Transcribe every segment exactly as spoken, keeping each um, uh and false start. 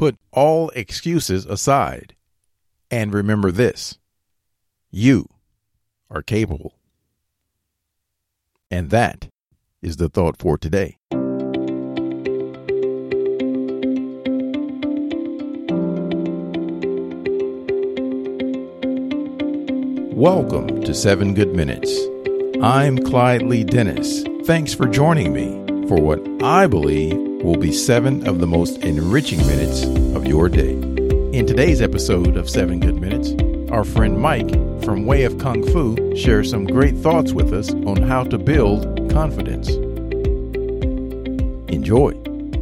Put all excuses aside and remember this: you are capable. And that is the thought for today. Welcome to Seven Good Minutes. I'm Clyde Lee Dennis. Thanks for joining me for what I believe will be seven of the most enriching minutes of your day. In today's episode of Seven Good Minutes, our friend Mike from Way of Kung Fu shares some great thoughts with us on how to build confidence. Enjoy.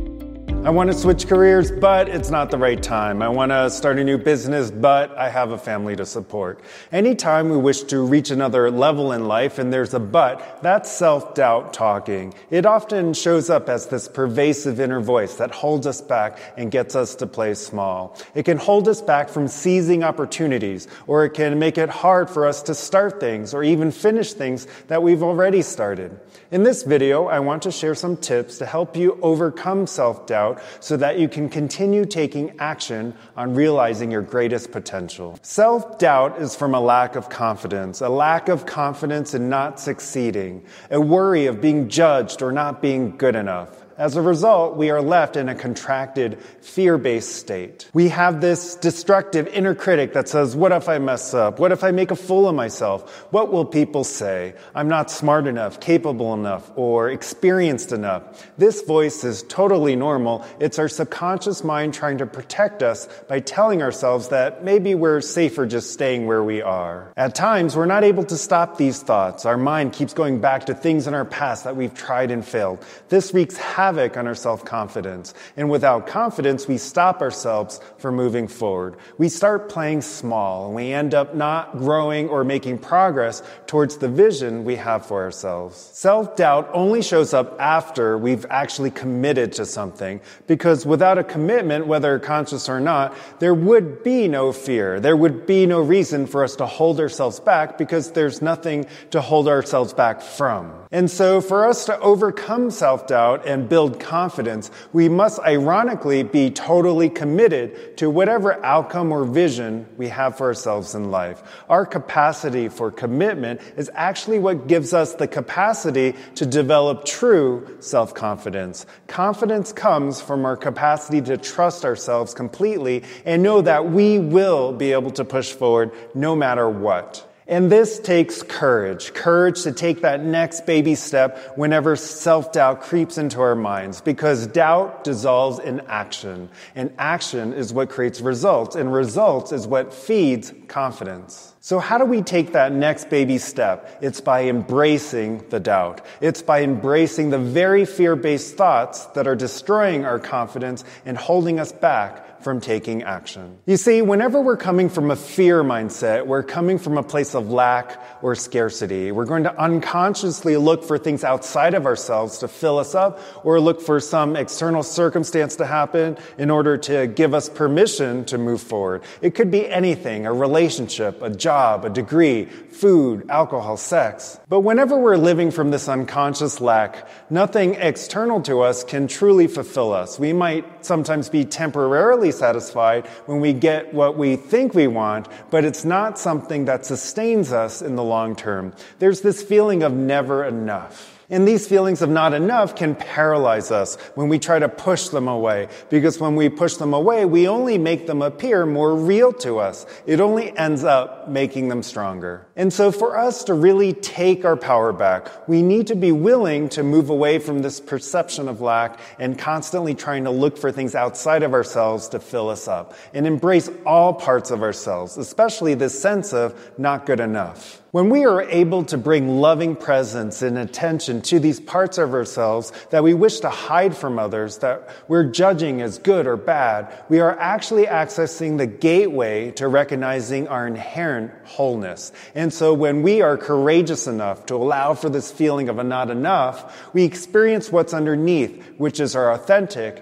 I want to switch careers, but it's not the right time. I want to start a new business, but I have a family to support. Anytime we wish to reach another level in life and there's a but, that's self-doubt talking. It often shows up as this pervasive inner voice that holds us back and gets us to play small. It can hold us back from seizing opportunities, or it can make it hard for us to start things or even finish things that we've already started. In this video, I want to share some tips to help you overcome self-doubt so that you can continue taking action on realizing your greatest potential. Self-doubt is from a lack of confidence, a lack of confidence in not succeeding, a worry of being judged or not being good enough. As a result, we are left in a contracted, fear-based state. We have this destructive inner critic that says, what if I mess up? What if I make a fool of myself? What will people say? I'm not smart enough, capable enough, or experienced enough. This voice is totally normal. It's our subconscious mind trying to protect us by telling ourselves that maybe we're safer just staying where we are. At times, we're not able to stop these thoughts. Our mind keeps going back to things in our past that we've tried and failed. This wreaks havoc on our self-confidence. And without confidence, we stop ourselves from moving forward. We start playing small, and we end up not growing or making progress towards the vision we have for ourselves. Self-doubt only shows up after we've actually committed to something, because without a commitment, whether conscious or not, there would be no fear. There would be no reason for us to hold ourselves back, because there's nothing to hold ourselves back from. And so for us to overcome self-doubt and build confidence, we must ironically be totally committed to whatever outcome or vision we have for ourselves in life. Our capacity for commitment is actually what gives us the capacity to develop true self-confidence. Confidence comes from our capacity to trust ourselves completely and know that we will be able to push forward no matter what. And this takes courage, courage to take that next baby step whenever self-doubt creeps into our minds, because doubt dissolves in action, and action is what creates results, and results is what feeds confidence. So how do we take that next baby step? It's by embracing the doubt. It's by embracing the very fear-based thoughts that are destroying our confidence and holding us back from taking action. You see, whenever we're coming from a fear mindset, we're coming from a place of lack or scarcity. We're going to unconsciously look for things outside of ourselves to fill us up, or look for some external circumstance to happen in order to give us permission to move forward. It could be anything, a relationship, a job, a degree, food, alcohol, sex. But whenever we're living from this unconscious lack, nothing external to us can truly fulfill us. We might sometimes be temporarily satisfied when we get what we think we want, but it's not something that sustains us in the long term. There's this feeling of never enough. And these feelings of not enough can paralyze us when we try to push them away. Because when we push them away, we only make them appear more real to us. It only ends up making them stronger. And so for us to really take our power back, we need to be willing to move away from this perception of lack and constantly trying to look for things outside of ourselves to fill us up. And embrace all parts of ourselves, especially this sense of not good enough. When we are able to bring loving presence and attention to these parts of ourselves that we wish to hide from others, that we're judging as good or bad, we are actually accessing the gateway to recognizing our inherent wholeness. And so when we are courageous enough to allow for this feeling of a not enough, we experience what's underneath, which is our authentic,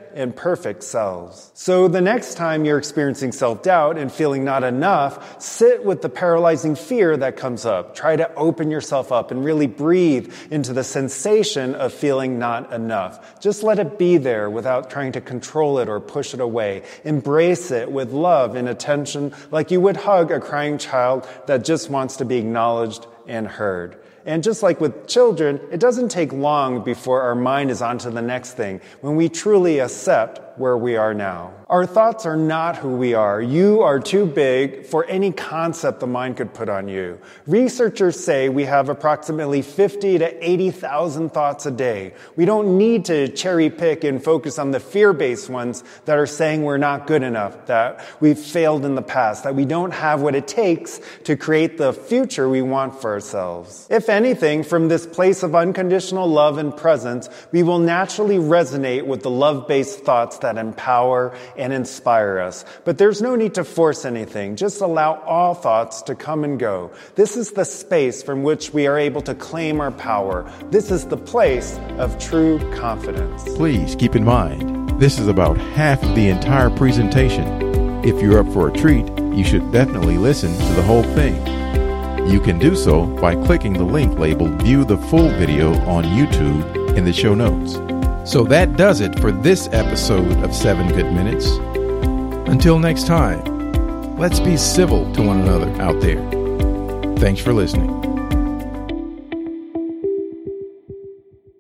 imperfect selves. So the next time you're experiencing self-doubt and feeling not enough, sit with the paralyzing fear that comes up. Try to open yourself up and really breathe into the sensation of feeling not enough. Just let it be there without trying to control it or push it away. Embrace it with love and attention like you would hug a crying child that just wants to be acknowledged and heard. And just like with children, it doesn't take long before our mind is on to the next thing, when we truly accept where we are now. Our thoughts are not who we are. You are too big for any concept the mind could put on you. Researchers say we have approximately fifty to eighty thousand thoughts a day. We don't need to cherry pick and focus on the fear-based ones that are saying we're not good enough, that we've failed in the past, that we don't have what it takes to create the future we want for ourselves. If anything, from this place of unconditional love and presence, we will naturally resonate with the love-based thoughts that empower and inspire us. But there's no need to force anything. Just allow all thoughts to come and go. This is the space from which we are able to claim our power. This is the place of true confidence. Please keep in mind, this is about half of the entire presentation. If you're up for a treat, you should definitely listen to the whole thing. You can do so by clicking the link labeled View the Full Video on YouTube in the show notes. So that does it for this episode of seven Good Minutes. Until next time, let's be civil to one another out there. Thanks for listening.